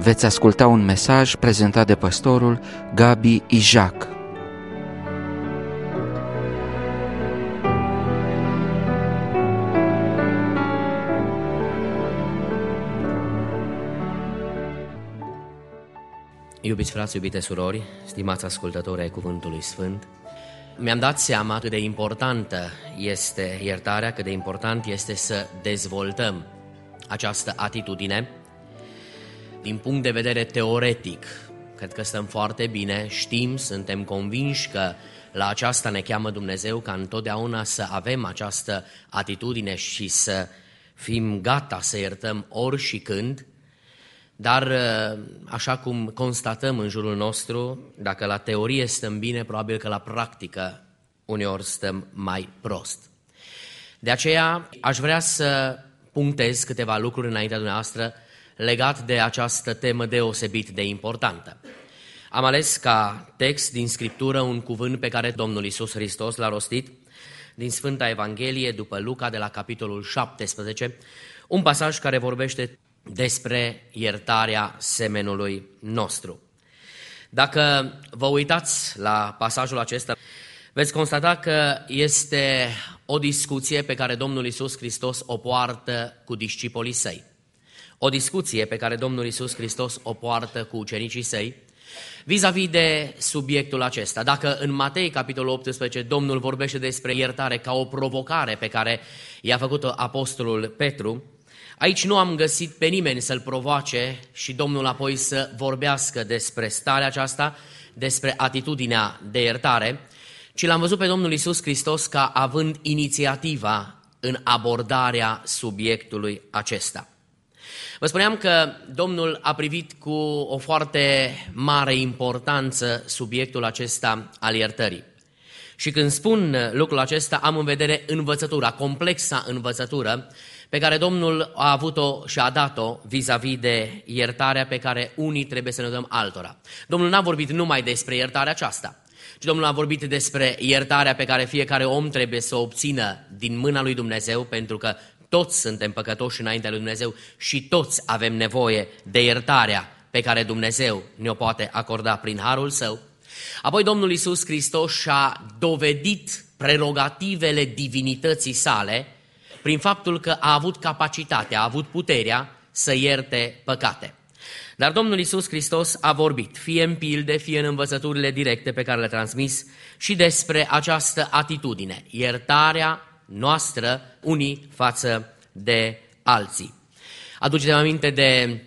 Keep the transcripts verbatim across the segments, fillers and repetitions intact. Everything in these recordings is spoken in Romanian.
veți asculta un mesaj prezentat de pastorul Gabi Ijac. Iubiți frați, iubite surori, stimați ascultători ai Cuvântului Sfânt, mi-am dat seama cât de importantă este iertarea, cât de important este să dezvoltăm această atitudine. Din punct de vedere teoretic, cred că stăm foarte bine, știm, suntem convinși că la aceasta ne cheamă Dumnezeu, ca întotdeauna să avem această atitudine și să fim gata să iertăm ori și când. Dar, așa cum constatăm în jurul nostru, dacă la teorie stăm bine, probabil că la practică uneori stăm mai prost. De aceea aș vrea să punctez câteva lucruri înaintea dumneavoastră legat de această temă deosebit de importantă. Am ales ca text din Scriptură un cuvânt pe care Domnul Iisus Hristos l-a rostit din Sfânta Evanghelie după Luca de la capitolul șaptesprezece, un pasaj care vorbește despre iertarea semenului nostru. Dacă vă uitați la pasajul acesta, veți constata că este o discuție pe care Domnul Iisus Hristos o poartă cu discipolii săi. O discuție pe care Domnul Iisus Hristos o poartă cu ucenicii săi vis-a-vis de subiectul acesta. Dacă în Matei, capitolul optsprezece, Domnul vorbește despre iertare ca o provocare pe care i-a făcut-o apostolul Petru, aici nu am găsit pe nimeni să-l provoace și Domnul apoi să vorbească despre starea aceasta, despre atitudinea de iertare, ci l-am văzut pe Domnul Iisus Hristos ca având inițiativa în abordarea subiectului acesta. Vă spuneam că Domnul a privit cu o foarte mare importanță subiectul acesta al iertării. Și când spun lucrul acesta, am în vedere învățătura, complexa învățătură, pe care Domnul a avut-o și a dat-o vis-a-vis de iertarea pe care unii trebuie să ne dăm altora. Domnul n-a vorbit numai despre iertarea aceasta, ci Domnul a vorbit despre iertarea pe care fiecare om trebuie să o obțină din mâna lui Dumnezeu, pentru că toți suntem păcătoși înaintea lui Dumnezeu și toți avem nevoie de iertarea pe care Dumnezeu ne-o poate acorda prin harul Său. Apoi Domnul Iisus Hristos și-a dovedit prerogativele divinității sale prin faptul că a avut capacitatea, a avut puterea să ierte păcate. Dar Domnul Iisus Hristos a vorbit, fie în pilde, fie în învățăturile directe pe care le-a transmis, și despre această atitudine, iertarea noastră unii față de alții. Aduceți-vă aminte de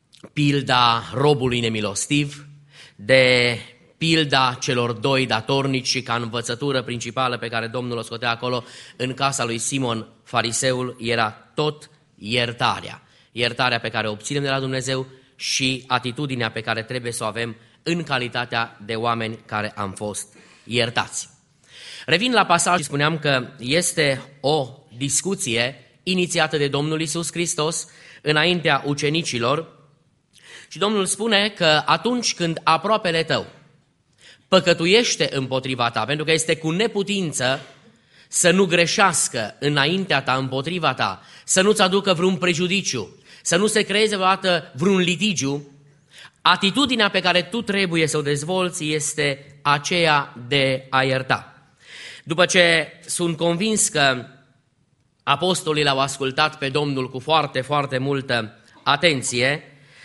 pilda robului nemilostiv, de pilda celor doi datornici și ca învățătură principală pe care Domnul o scotea acolo în casa lui Simon fariseul era tot iertarea. Iertarea pe care o obținem de la Dumnezeu și atitudinea pe care trebuie să o avem în calitatea de oameni care am fost iertați. Revin la pasaj și spuneam că este o discuție inițiată de Domnul Iisus Hristos înaintea ucenicilor și Domnul spune că atunci când aproapele tău păcătuiește împotriva ta, pentru că este cu neputință să nu greșească înaintea ta, împotriva ta, să nu-ți aducă vreun prejudiciu, să nu se creeze vreodată vreun litigiu, atitudinea pe care tu trebuie să o dezvolți este aceea de a ierta. După ce sunt convins că apostolii l-au ascultat pe Domnul cu foarte, foarte multă atenție,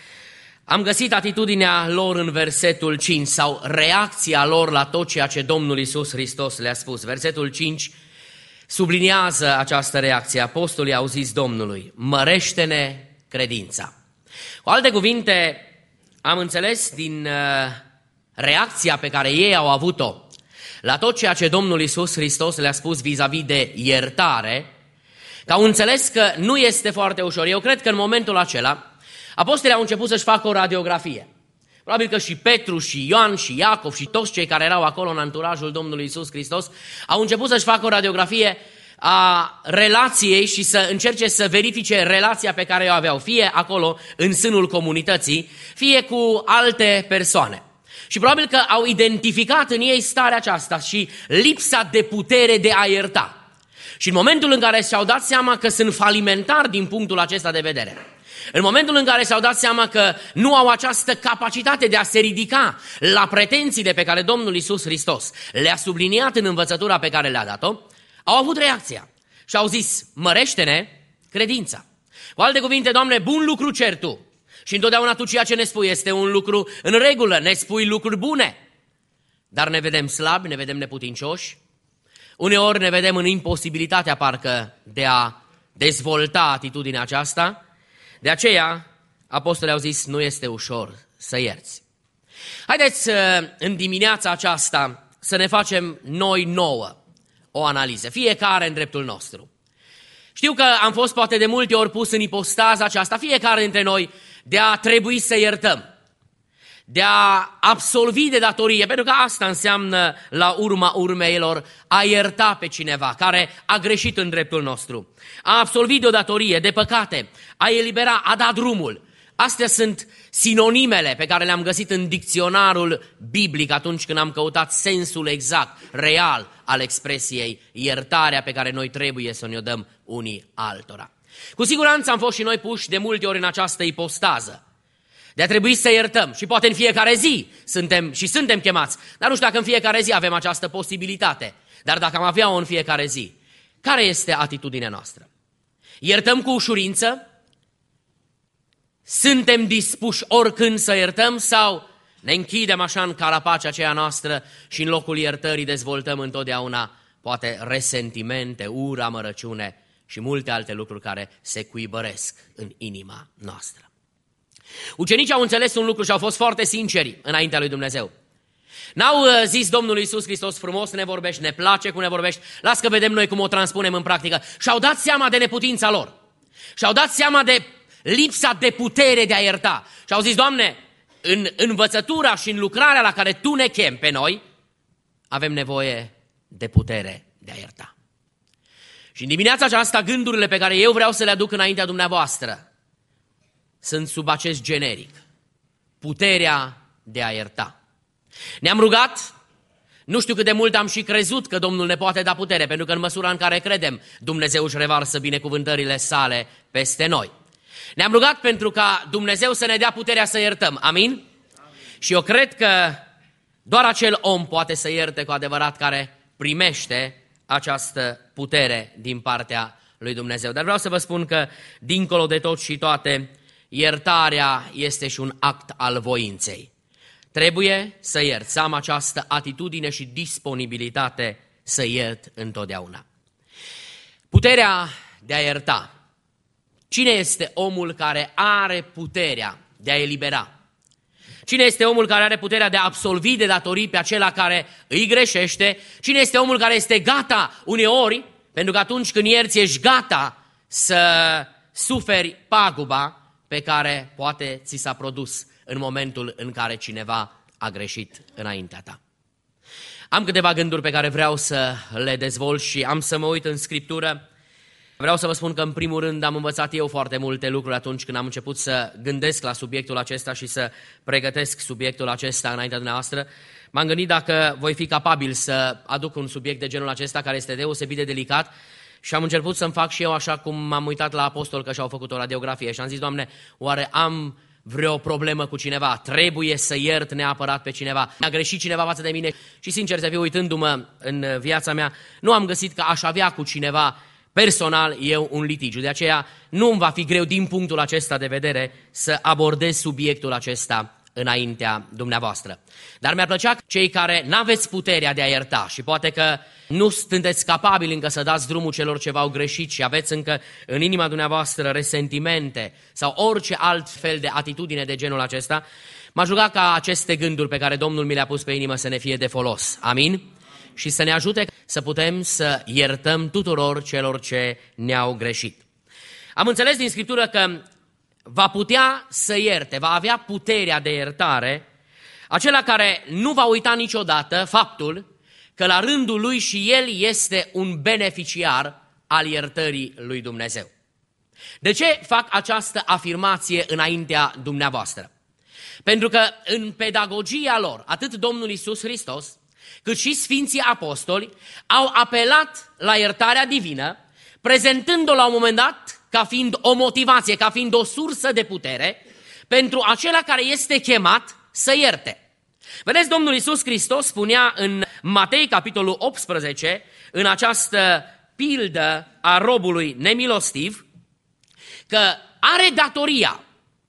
am găsit atitudinea lor în versetul cinci sau reacția lor la tot ceea ce Domnul Iisus Hristos le-a spus. Versetul cinci subliniază această reacție. Apostolii au zis Domnului, mărește-ne credința. Cu alte cuvinte, am înțeles din reacția pe care ei au avut-o la tot ceea ce Domnul Iisus Hristos le-a spus vis-a-vis de iertare, că au înțeles că nu este foarte ușor. Eu cred că în momentul acela apostolii au început să-și facă o radiografie. Probabil că și Petru, și Ioan, și Iacov, și toți cei care erau acolo în anturajul Domnului Iisus Hristos au început să-și facă o radiografie a relației și să încerce să verifice relația pe care o aveau, fie acolo în sânul comunității, fie cu alte persoane. Și probabil că au identificat în ei starea aceasta și lipsa de putere de a ierta. Și în momentul în care și-au dat seama că sunt falimentari din punctul acesta de vedere, În momentul în care și-au dat seama că nu au această capacitate de a se ridica la pretențiile pe care Domnul Iisus Hristos le-a subliniat în învățătura pe care le-a dat-o, au avut reacția și au zis, mărește-ne credința. Cu alte cuvinte, Doamne, bun lucru cer Tu. Și întotdeauna Tu ceea ce ne spui este un lucru în regulă, ne spui lucruri bune. Dar ne vedem slabi, ne vedem neputincioși, uneori ne vedem în imposibilitatea parcă de a dezvolta atitudinea aceasta. De aceea, apostolii au zis, nu este ușor să ierți. Haideți în dimineața aceasta să ne facem noi nouă o analiză, fiecare în dreptul nostru. Știu că am fost poate de multe ori pus în ipostaza aceasta, fiecare dintre noi, de a trebui să iertăm, de a absolvi de datorie, pentru că asta înseamnă la urma urmeilor a ierta pe cineva care a greșit în dreptul nostru, a absolvi de o datorie, de păcate, a elibera, a da drumul. Astea sunt sinonimele pe care le-am găsit în dicționarul biblic atunci când am căutat sensul exact, real al expresiei iertarea pe care noi trebuie să ne-o dăm unii altora. Cu siguranță am fost și noi puși de multe ori în această ipostază, de a trebui să iertăm și poate în fiecare zi suntem și suntem chemați, dar nu știu dacă în fiecare zi avem această posibilitate, dar dacă am avea-o în fiecare zi, care este atitudinea noastră? Iertăm cu ușurință? Suntem dispuși oricând să iertăm sau ne închidem așa în carapacea aceea noastră și în locul iertării dezvoltăm întotdeauna poate resentimente, ură, amărăciune și multe alte lucruri care se cuibăresc în inima noastră. Ucenicii au înțeles un lucru și au fost foarte sinceri înaintea lui Dumnezeu. N-au zis Domnul Iisus Hristos, frumos ne vorbești, ne place cum ne vorbești, las că vedem noi cum o transpunem în practică. Și-au dat seama de neputința lor. Și-au dat seama de lipsa de putere de a ierta. Și au zis, Doamne, în învățătura și în lucrarea la care Tu ne chem pe noi, avem nevoie de putere de a ierta. Și în dimineața aceasta, gândurile pe care eu vreau să le aduc înaintea dumneavoastră sunt sub acest generic. Puterea de a ierta. Ne-am rugat, nu știu cât de mult am și crezut că Domnul ne poate da putere, pentru că în măsura în care credem, Dumnezeu își revarsă binecuvântările sale peste noi. Ne-am rugat pentru ca Dumnezeu să ne dea puterea să iertăm. Amin? Amin. Și eu cred că doar acel om poate să ierte cu adevărat care primește această putere din partea lui Dumnezeu. Dar vreau să vă spun că, dincolo de tot și toate, iertarea este și un act al voinței. Trebuie să iert, să am această atitudine și disponibilitate să iert întotdeauna. Puterea de a ierta. Cine este omul care are puterea de a elibera? Cine este omul care are puterea de a absolvi de datorii pe acela care îi greșește? Cine este omul care este gata uneori, pentru că atunci când ierți ești gata să suferi paguba pe care poate ți s-a produs în momentul în care cineva a greșit înaintea ta. Am câteva gânduri pe care vreau să le dezvolt și am să mă uit în Scriptură. Vreau să vă spun că în primul rând am învățat eu foarte multe lucruri atunci când am început să gândesc la subiectul acesta și să pregătesc subiectul acesta înaintea dumneavoastră. M-am gândit dacă voi fi capabil să aduc un subiect de genul acesta care este deosebit de delicat și am început să-mi fac și eu așa cum m-am uitat la apostol că și-au făcut o radiografie și am zis, Doamne, oare am vreo problemă cu cineva? Trebuie să iert neapărat pe cineva? A greșit cineva față de mine? Și sincer să fiu, uitându-mă în viața mea, nu am găsit că aș avea cu cineva personal eu un litigiu. De aceea nu îmi va fi greu din punctul acesta de vedere să abordez subiectul acesta înaintea dumneavoastră. Dar mi-ar plăcea cei care n-aveți puterea de a ierta și poate că nu sunteți capabili încă să dați drumul celor ce v-au greșit și aveți încă în inima dumneavoastră resentimente sau orice alt fel de atitudine de genul acesta, m-aș ruga ca aceste gânduri pe care Domnul mi le-a pus pe inimă să ne fie de folos. Amin? Și să ne ajute să putem să iertăm tuturor celor ce ne-au greșit. Am înțeles din Scriptură că va putea să ierte, va avea puterea de iertare acela care nu va uita niciodată faptul că la rândul lui și el este un beneficiar al iertării lui Dumnezeu. De ce fac această afirmație înaintea dumneavoastră? Pentru că în pedagogia lor, atât Domnul Iisus Hristos, cât și Sfinții Apostoli au apelat la iertarea divină, prezentând-o la un moment dat ca fiind o motivație, ca fiind o sursă de putere pentru acela care este chemat să ierte. Vedeți, Domnul Iisus Hristos spunea în Matei, capitolul optsprezece, în această pildă a robului nemilostiv, că are datoria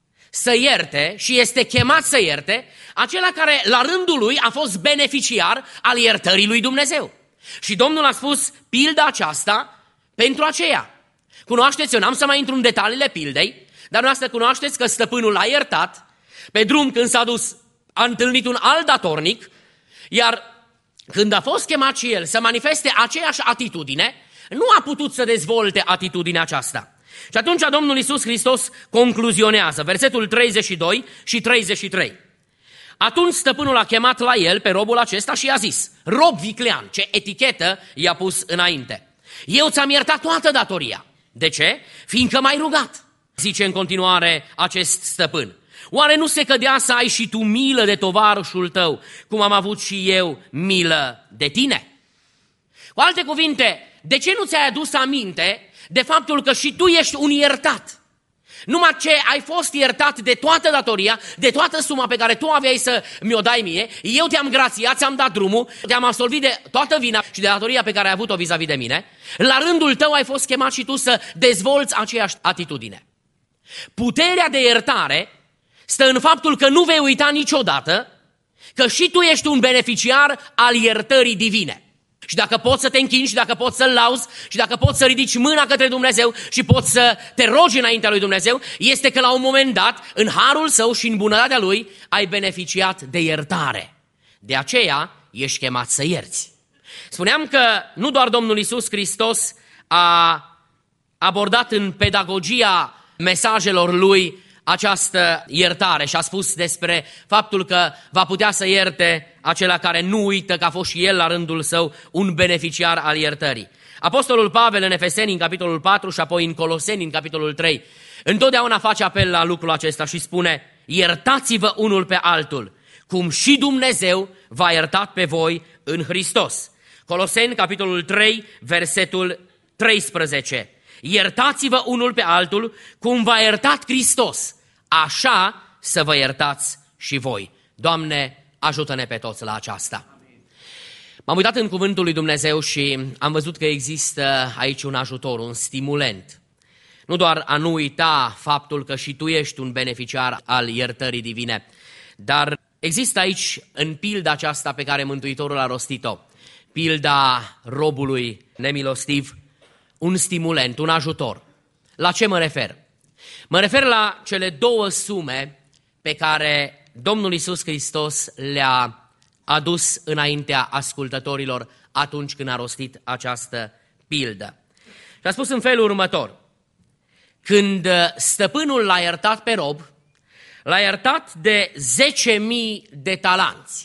să ierte și este chemat să ierte acela care la rândul lui a fost beneficiar al iertării lui Dumnezeu. Și Domnul a spus pilda aceasta pentru aceea. Cunoașteți, eu n-am să mai intru în detaliile pildei, dar dumneavoastră cunoașteți că stăpânul l-a iertat, pe drum când s-a dus a întâlnit un alt datornic, iar când a fost chemat și el să manifeste aceeași atitudine, nu a putut să dezvolte atitudinea aceasta. Și atunci Domnul Iisus Hristos concluzionează, versetul treizeci și doi și treizeci și trei. Atunci stăpânul a chemat la el pe robul acesta și i-a zis, rob viclean, ce etichetă i-a pus înainte. Eu ți-am iertat toată datoria. De ce? Fiindcă m-ai rugat, zice în continuare acest stăpân. Oare nu se cădea să ai și tu milă de tovarășul tău, cum am avut și eu milă de tine? Cu alte cuvinte, de ce nu ți-ai adus aminte de faptul că și tu ești un iertat? Numai ce ai fost iertat de toată datoria, de toată suma pe care tu aveai să mi-o dai mie, eu te-am grațiat, ți-am dat drumul, te-am absolvit de toată vina și de datoria pe care ai avut-o vis-a-vis de mine, la rândul tău ai fost chemat și tu să dezvolți aceeași atitudine. Puterea de iertare stă în faptul că nu vei uita niciodată că și tu ești un beneficiar al iertării divine. Și dacă poți să te închini și dacă poți să-L lauzi și dacă poți să ridici mâna către Dumnezeu și poți să te rogi înaintea lui Dumnezeu, este că la un moment dat, în harul său și în bunătatea lui, ai beneficiat de iertare. De aceea ești chemat să ierți. Spuneam că nu doar Domnul Iisus Hristos a abordat în pedagogia mesajelor lui această iertare și a spus despre faptul că va putea să ierte acela care nu uită că a fost și el la rândul său un beneficiar al iertării. Apostolul Pavel în Efeseni în capitolul patru și apoi în Coloseni în capitolul trei întotdeauna face apel la lucrul acesta și spune: iertați-vă unul pe altul, cum și Dumnezeu v-a iertat pe voi în Hristos. Coloseni capitolul trei versetul treisprezece. Iertați-vă unul pe altul, cum v-a iertat Hristos, așa să vă iertați și voi. Doamne, ajută-ne pe toți la aceasta. M-am uitat în cuvântul lui Dumnezeu și am văzut că există aici un ajutor, un stimulent. Nu doar a nu uita faptul că și tu ești un beneficiar al iertării divine, dar există aici, în pilda aceasta pe care Mântuitorul a rostit-o, pilda robului nemilostiv, un stimulent, un ajutor. La ce mă refer? Mă refer la cele două sume pe care Domnul Iisus Hristos le-a adus înaintea ascultătorilor atunci când a rostit această pildă. Și a spus în felul următor: când stăpânul l-a iertat pe rob, l-a iertat de zece mii de talanți.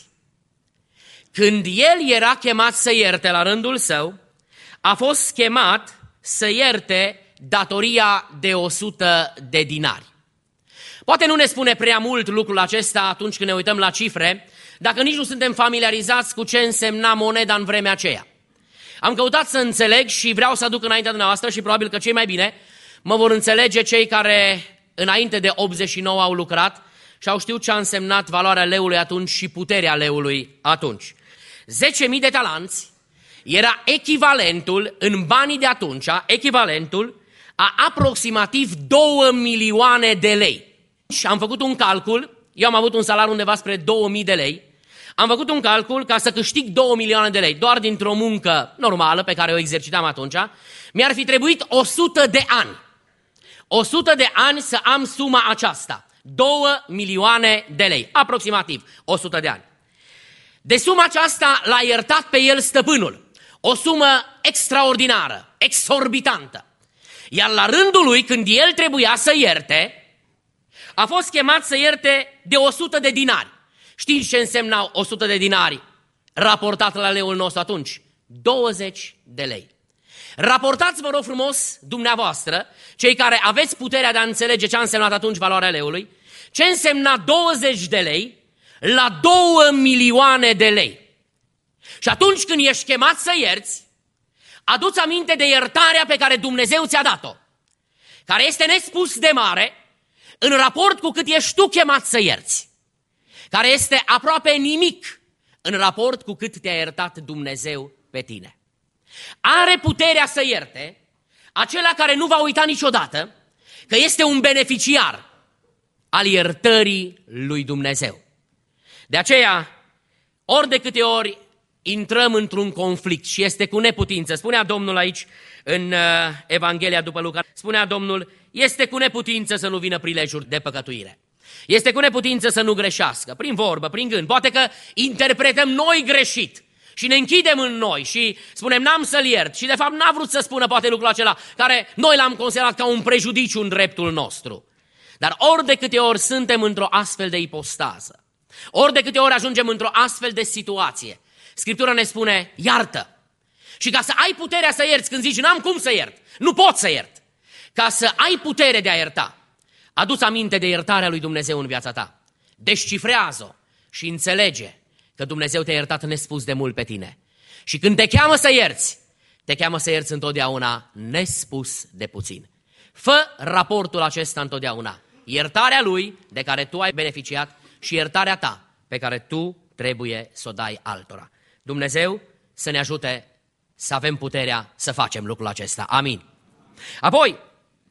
Când el era chemat să ierte la rândul său, a fost chemat să ierte datoria de o sută de dinari. Poate nu ne spune prea mult lucrul acesta atunci când ne uităm la cifre, dacă nici nu suntem familiarizați cu ce însemna moneda în vremea aceea. Am căutat să înțeleg și vreau să aduc înaintea dumneavoastră și probabil că cei mai bine mă vor înțelege cei care înainte de optzeci și nouă au lucrat și au știut ce a însemnat valoarea leului atunci și puterea leului atunci. zece mii de talanți era echivalentul, în banii de atunci, echivalentul a aproximativ două milioane de lei. Și am făcut un calcul, eu am avut un salariu undeva spre două mii de lei, am făcut un calcul ca să câștig două milioane de lei, doar dintr-o muncă normală pe care o exercitam atunci, mi-ar fi trebuit o sută de ani. o sută de ani să am suma aceasta, două milioane de lei, aproximativ o sută de ani. De suma aceasta l-a iertat pe el stăpânul. O sumă extraordinară, exorbitantă. Iar la rândul lui, când el trebuia să ierte, a fost chemat să ierte de o sută de dinari. Știți ce însemnau o sută de dinari raportat la leul nostru atunci? douăzeci de lei. Raportați, vă rog frumos, dumneavoastră, cei care aveți puterea de a înțelege ce a însemnat atunci valoarea leului, ce însemna douăzeci de lei la două milioane de lei. Și atunci când ești chemat să ierți, adu-ți aminte de iertarea pe care Dumnezeu ți-a dat-o. care este nespus de mare în raport cu cât ești tu chemat să ierți, care este aproape nimic în raport cu cât te-a iertat Dumnezeu pe tine. Are puterea să ierte acela care nu va uita niciodată că este un beneficiar al iertării lui Dumnezeu. De aceea, ori de câte ori intrăm într-un conflict și este cu neputință, spunea Domnul aici în Evanghelia după Luca, spunea Domnul, este cu neputință să nu vină prilejuri de păcătuire. Este cu neputință să nu greșească, prin vorbă, prin gând. Poate că interpretăm noi greșit și ne închidem în noi și spunem n-am să-l iert și de fapt n-a vrut să spună poate lucrul acela care noi l-am considerat ca un prejudiciu în dreptul nostru. Dar ori de câte ori suntem într-o astfel de ipostază, ori de câte ori ajungem într-o astfel de situație, Scriptura ne spune iartă. Și ca să ai puterea să ierți când zici n-am cum să iert, nu pot să iert, ca să ai putere de a ierta, adu-ți aminte de iertarea lui Dumnezeu în viața ta. Descifrează-o și înțelege că Dumnezeu te-a iertat nespus de mult pe tine. Și când te cheamă să ierți, te cheamă să ierți întotdeauna nespus de puțin. Fă raportul acesta întotdeauna. Iertarea lui de care tu ai beneficiat și iertarea ta pe care tu trebuie să o dai altora. Dumnezeu să ne ajute să avem puterea să facem lucrul acesta. Amin. Apoi,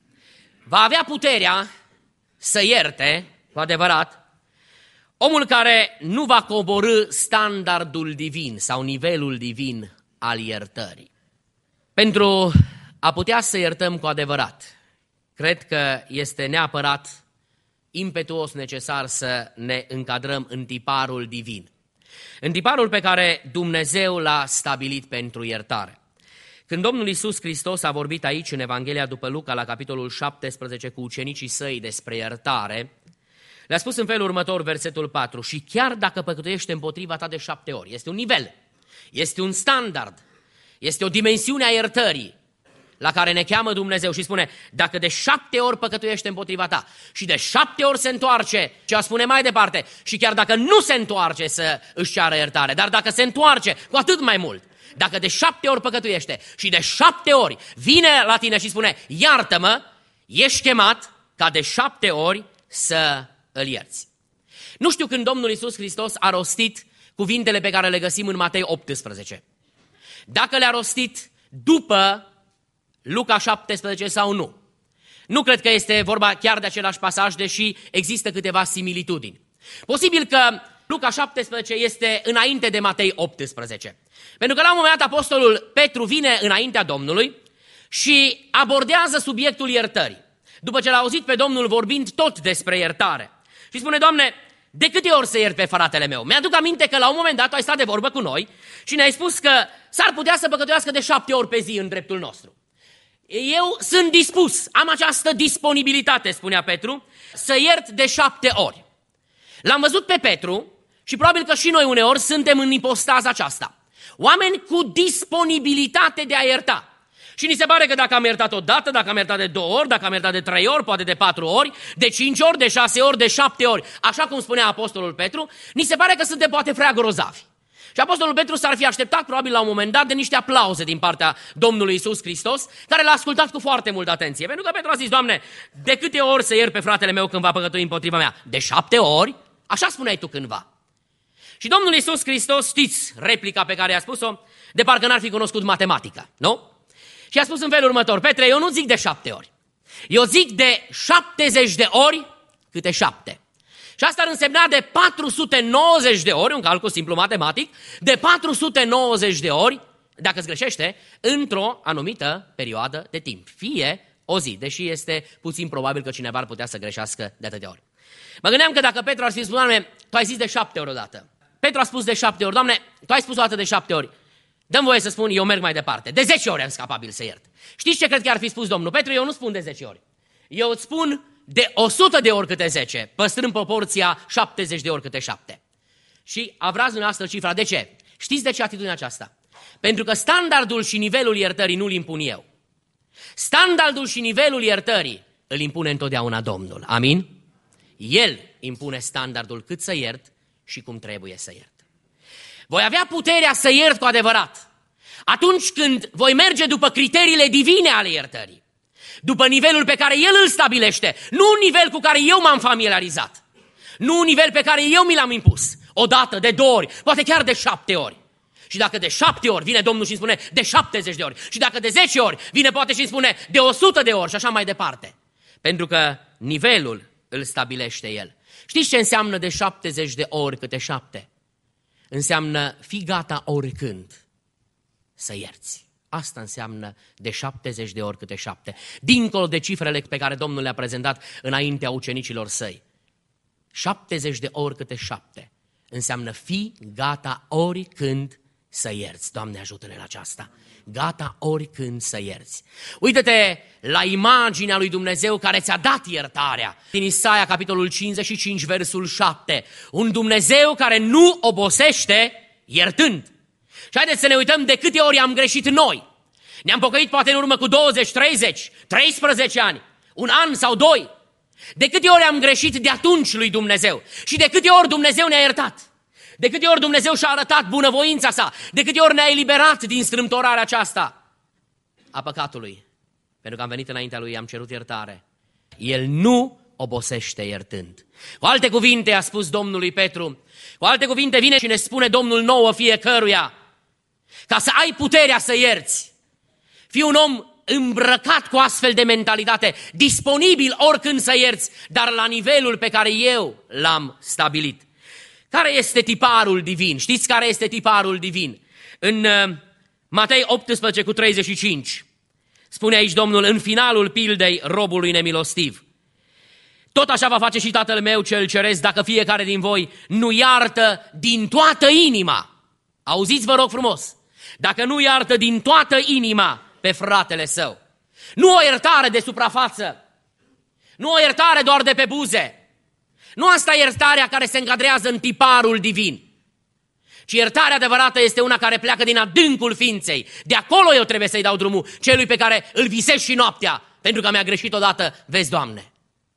va avea puterea să ierte, cu adevărat, omul care nu va coborî standardul divin sau nivelul divin al iertării. Pentru a putea să iertăm cu adevărat, cred că este neapărat impetuos necesar să ne încadrăm în tiparul divin. În tiparul pe care Dumnezeu l-a stabilit pentru iertare. Când Domnul Iisus Hristos a vorbit aici în Evanghelia după Luca la capitolul șaptesprezece cu ucenicii săi despre iertare, le-a spus în felul următor, versetul patru, și chiar dacă păcătuiește împotriva ta de șapte ori, este un nivel, este un standard, este o dimensiune a iertării la care ne cheamă Dumnezeu și spune, dacă de șapte ori păcătuiește împotriva ta și de șapte ori se întoarce, ce a spune mai departe, și chiar dacă nu se întoarce să își ceară iertare, dar dacă se întoarce, cu atât mai mult, dacă de șapte ori păcătuiește și de șapte ori vine la tine și spune, iartă-mă, ești chemat ca de șapte ori să îl ierți. Nu știu când Domnul Iisus Hristos a rostit cuvintele pe care le găsim în Matei optsprezece. Dacă le-a rostit după Luca șaptesprezece sau nu. Nu cred că este vorba chiar de același pasaj, deși există câteva similitudini. Posibil că Luca șaptesprezece este înainte de Matei optsprezece. Pentru că la un moment dat apostolul Petru vine înaintea Domnului și abordează subiectul iertării. După ce l-a auzit pe Domnul vorbind tot despre iertare. Și spune, Doamne, de câte ori să iert pe fratele meu? Mi-aduc aminte că la un moment dat tu ai stat de vorbă cu noi și ne-ai spus că s-ar putea să păcătuiască de șapte ori pe zi în dreptul nostru. Eu sunt dispus, am această disponibilitate, spunea Petru, să iert de șapte ori. L-am văzut pe Petru și probabil că și noi uneori suntem în ipostaza aceasta. Oameni cu disponibilitate de a ierta. Și ni se pare că dacă am iertat o dată, dacă am iertat de două ori, dacă am iertat de trei ori, poate de patru ori, de cinci ori, de șase ori, de șapte ori, așa cum spunea apostolul Petru, ni se pare că suntem poate prea grozavi. Și apostolul Petru s-ar fi așteptat probabil la un moment dat de niște aplauze din partea Domnului Iisus Hristos, care l-a ascultat cu foarte multă atenție. Pentru că Petru a zis, Doamne, de câte ori să iert pe fratele meu când va păcătui împotriva mea? De șapte ori? Așa spuneai tu cândva. Și Domnul Iisus Hristos, știți replica pe care i-a spus-o, de parcă n-ar fi cunoscut matematica, nu? Și a spus în felul următor, Petre, eu nu zic de șapte ori, eu zic de șaptezeci de ori câte șapte. Și asta ar însemna de patru sute nouăzeci de ori, un calcul simplu matematic, de patru sute nouăzeci de ori, dacă îți greșește, într-o anumită perioadă de timp. Fie o zi, deși este puțin probabil că cineva ar putea să greșească de atâtea ori. Mă gândeam că dacă Petru ar fi spus, Doamne, tu ai zis de șapte ori odată. Petru a spus de șapte ori, Doamne, tu ai spus o dată de șapte ori. Dă-mi voie să spun, eu merg mai departe. De zece ori am capabil să iert. Știți ce cred că ar fi spus Domnul? Petru, eu nu spun de zece ori. Eu îți spun de o sută de ori câte zece, păstrând proporția șaptezeci de ori câte șapte. Și avrați dumneavoastră cifra. De ce? Știți de ce atitudinea aceasta? Pentru că standardul și nivelul iertării nu-l impun eu. Standardul și nivelul iertării îl impune întotdeauna Domnul. Amin? El impune standardul cât să iert și cum trebuie să iert. Voi avea puterea să iert cu adevărat atunci când voi merge după criteriile divine ale iertării. după nivelul pe care El îl stabilește, nu un nivel cu care eu m-am familiarizat, nu un nivel pe care eu mi l-am impus, o dată, de două ori, poate chiar de șapte ori. Și dacă de șapte ori vine Domnul și îmi spune de șaptezeci de ori, și dacă de zece ori vine poate și îmi spune de o sută de ori și așa mai departe. Pentru că nivelul îl stabilește El. Știți ce înseamnă de șaptezeci de ori câte șapte? Înseamnă fi gata oricând să ierți. Asta înseamnă de șaptezeci de ori câte șapte. Dincolo de cifrele pe care Domnul le-a prezentat înaintea ucenicilor săi. șaptezeci de ori câte șapte. Înseamnă fi gata oricând să ierți. Doamne, ajută-ne la aceasta. Gata oricând să ierți. Uită-te la imaginea lui Dumnezeu care ți-a dat iertarea. Din Isaia, capitolul cincizeci și cinci, versul șapte. Un Dumnezeu care nu obosește iertând. Și haideți să ne uităm de câte ori am greșit noi. Ne-am pocăit poate în urmă cu douăzeci, treizeci, treisprezece ani, un an sau doi. De câte ori am greșit de atunci lui Dumnezeu și de câte ori Dumnezeu ne-a iertat. De câte ori Dumnezeu și-a arătat bunăvoința sa, de câte ori ne-a eliberat din strâmtorarea aceasta a păcatului. Pentru că am venit înaintea Lui, am cerut iertare. El nu obosește iertând. Cu alte cuvinte a spus Domnului Petru, cu alte cuvinte vine și ne spune Domnul nouă fiecăruia, ca să ai puterea să ierți. Fii un om îmbrăcat cu astfel de mentalitate, disponibil oricând să ierți, dar la nivelul pe care eu l-am stabilit. Care este tiparul divin? Știți care este tiparul divin? În uh, Matei optsprezece cu treizeci și cinci spune aici Domnul, în finalul pildei robului nemilostiv. Tot așa va face și Tatăl meu cel ceresc dacă fiecare din voi nu iartă din toată inima. Auziți, vă rog frumos, dacă nu iartă din toată inima pe fratele său. Nu o iertare de suprafață, nu o iertare doar de pe buze. Nu asta e iertarea care se încadrează în tiparul divin. Ci iertarea adevărată este una care pleacă din adâncul ființei. De acolo eu trebuie să-i dau drumul celui pe care îl visez și noaptea, pentru că mi-a greșit odată, vezi, Doamne.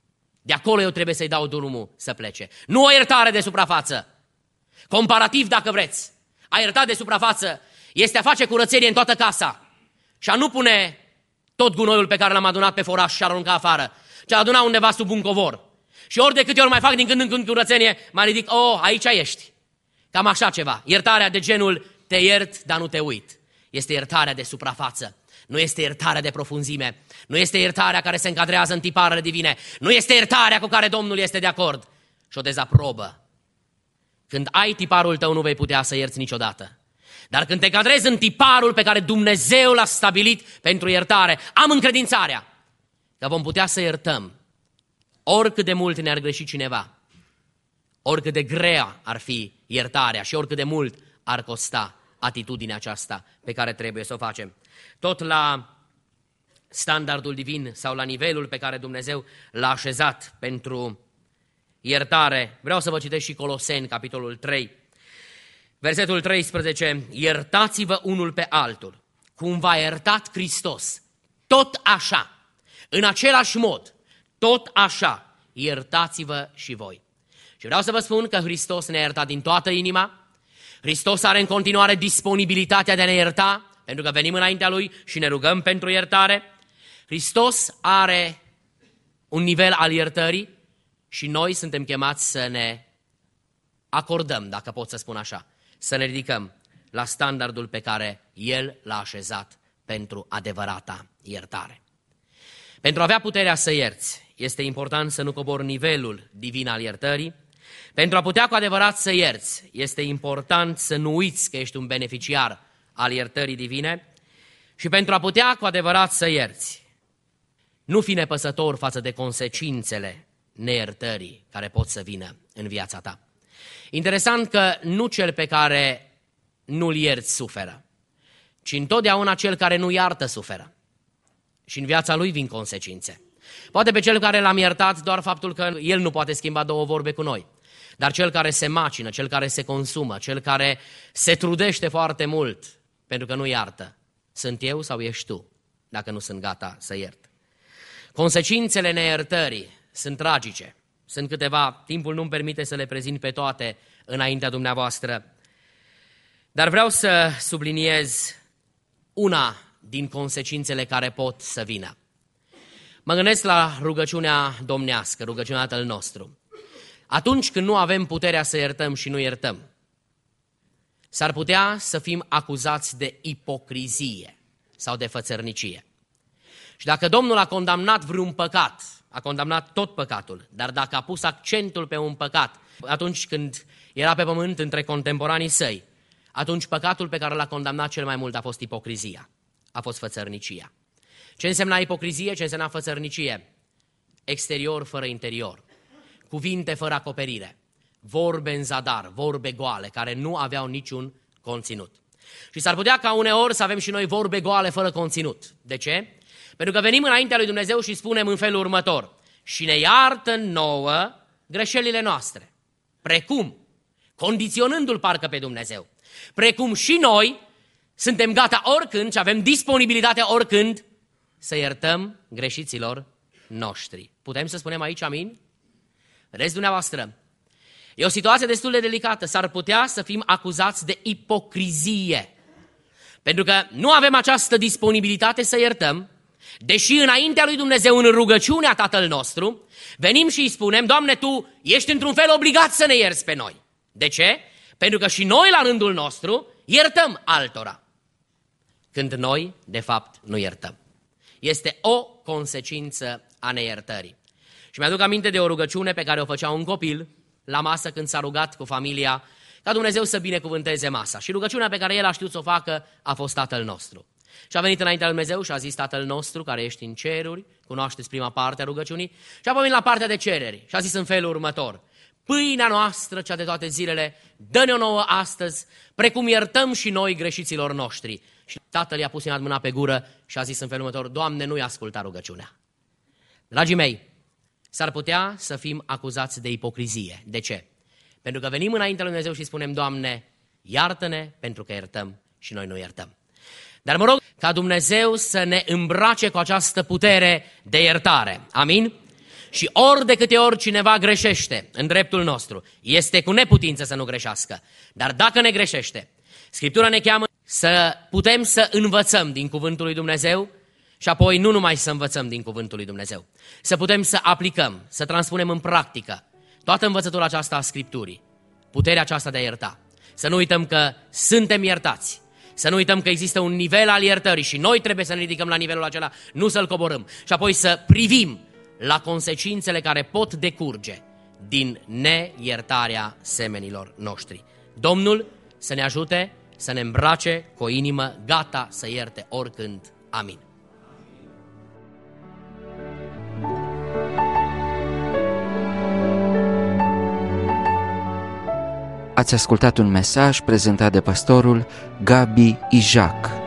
De acolo eu trebuie să-i dau drumul să plece. Nu o iertare de suprafață. Comparativ, dacă vreți, a ierta de suprafață este a face curățenie în toată casa și a nu pune tot gunoiul pe care l-am adunat pe foraș și a arunca afară, ci a aduna undeva sub un covor. Și ori de câte ori mai fac din când în când curățenie, mă ridic, oh, aici ești. Cam așa ceva. Iertarea de genul, te iert, dar nu te uit. Este iertarea de suprafață. Nu este iertarea de profunzime. Nu este iertarea care se încadrează în tiparele divine. Nu este iertarea cu care Domnul este de acord și o dezaprobă. Când ai tiparul tău, nu vei putea să ierți niciodată. Dar când te încadrezi în tiparul pe care Dumnezeu l-a stabilit pentru iertare, am încredințarea că vom putea să iertăm oricât de mult ne-ar greși cineva, oricât de grea ar fi iertarea și oricât de mult ar costa atitudinea aceasta pe care trebuie să o facem. Tot la standardul divin sau la nivelul pe care Dumnezeu l-a așezat pentru iertare, vreau să vă citesc și Coloseni, capitolul trei, versetul treisprezece, iertați-vă unul pe altul, cum v-a iertat Hristos, tot așa, în același mod, tot așa, iertați-vă și voi. Și vreau să vă spun că Hristos ne-a iertat din toată inima, Hristos are în continuare disponibilitatea de a ne ierta, pentru că venim înaintea Lui și ne rugăm pentru iertare. Hristos are un nivel al iertării și noi suntem chemați să ne acordăm, dacă pot să spun așa, să ne ridicăm la standardul pe care El l-a așezat pentru adevărata iertare. Pentru a avea puterea să ierți, este important să nu cobori nivelul divin al iertării. Pentru a putea cu adevărat să ierți, este important să nu uiți că ești un beneficiar al iertării divine. Și pentru a putea cu adevărat să ierți, nu fi nepăsător față de consecințele neiertării care pot să vină în viața ta. Interesant că nu cel pe care nu-l ierți suferă, ci întotdeauna cel care nu iartă suferă. Și în viața lui vin consecințe. Poate pe cel care l-am iertat doar faptul că el nu poate schimba două vorbe cu noi. Dar cel care se macină, cel care se consumă, cel care se trudește foarte mult pentru că nu iartă, sunt eu sau ești tu, dacă nu sunt gata să iert. Consecințele neiertării sunt tragice. Sunt câteva, timpul nu-mi permite să le prezint pe toate înaintea dumneavoastră. Dar vreau să subliniez una din consecințele care pot să vină. Mă gândesc la rugăciunea domnească, rugăciunea Tatăl nostru. Atunci când nu avem puterea să iertăm și nu iertăm, s-ar putea să fim acuzați de ipocrizie sau de fățărnicie. Și dacă Domnul a condamnat vreun păcat, a condamnat tot păcatul, dar dacă a pus accentul pe un păcat, atunci când era pe pământ între contemporanii săi, atunci păcatul pe care l-a condamnat cel mai mult a fost ipocrizia, a fost fățărnicia. Ce însemna ipocrizie? Ce însemna fățărnicie? Exterior fără interior, cuvinte fără acoperire, vorbe în zadar, vorbe goale, care nu aveau niciun conținut. Și s-ar putea ca uneori să avem și noi vorbe goale fără conținut. De ce? Pentru că venim înaintea lui Dumnezeu și spunem în felul următor: și ne iartă nouă greșelile noastre, precum, condiționându-l parcă pe Dumnezeu, precum și noi suntem gata oricând și avem disponibilitatea oricând să iertăm greșiților noștri. Putem să spunem aici amin? Vedeți dumneavoastră, e o situație destul de delicată. S-ar putea să fim acuzați de ipocrizie, pentru că nu avem această disponibilitate să iertăm, deși înaintea lui Dumnezeu, în rugăciunea Tatăl nostru, venim și îi spunem: Doamne, Tu ești într-un fel obligat să ne ierți pe noi. De ce? Pentru că și noi, la rândul nostru, iertăm altora, când noi, de fapt, nu iertăm. Este o consecință a neiertării. Și mi-aduc aminte de o rugăciune pe care o făcea un copil la masă când s-a rugat cu familia ca Dumnezeu să binecuvânteze masa. Și rugăciunea pe care el a știut să o facă a fost Tatăl nostru. Și a venit înaintea lui Dumnezeu și a zis: Tatăl nostru care ești în ceruri, cunoașteți prima parte a rugăciunii, și apoi venit la partea de cereri și a zis în felul următor: pâinea noastră, cea de toate zilele, dă-ne-o nouă astăzi, precum iertăm și noi greșiților noștri. Și tatăl i-a pus mâna pe gură și a zis în felul următor: Doamne, nu-i asculta rugăciunea. Dragii mei, s-ar putea să fim acuzați de ipocrizie. De ce? Pentru că venim înaintea lui Dumnezeu și spunem: Doamne, iartă-ne pentru că iertăm și noi nu iertăm. Dar mă rog ca Dumnezeu să ne îmbrace cu această putere de iertare. Amin? Și ori de câte ori cineva greșește în dreptul nostru, este cu neputință să nu greșească. Dar dacă ne greșește, Scriptura ne cheamă să putem să învățăm din cuvântul lui Dumnezeu și apoi nu numai să învățăm din cuvântul lui Dumnezeu, să putem să aplicăm, să transpunem în practică toată învățătura aceasta a Scripturii, puterea aceasta de a ierta. Să nu uităm că suntem iertați, să nu uităm că există un nivel al iertării și noi trebuie să ne ridicăm la nivelul acela, nu să-l coborâm. Și apoi să privim la consecințele care pot decurge din neiertarea semenilor noștri. Domnul să ne ajute să ne îmbrace cu o inimă gata să ierte oricând. Amin. Ați ascultat un mesaj prezentat de pastorul Gabi Ijac.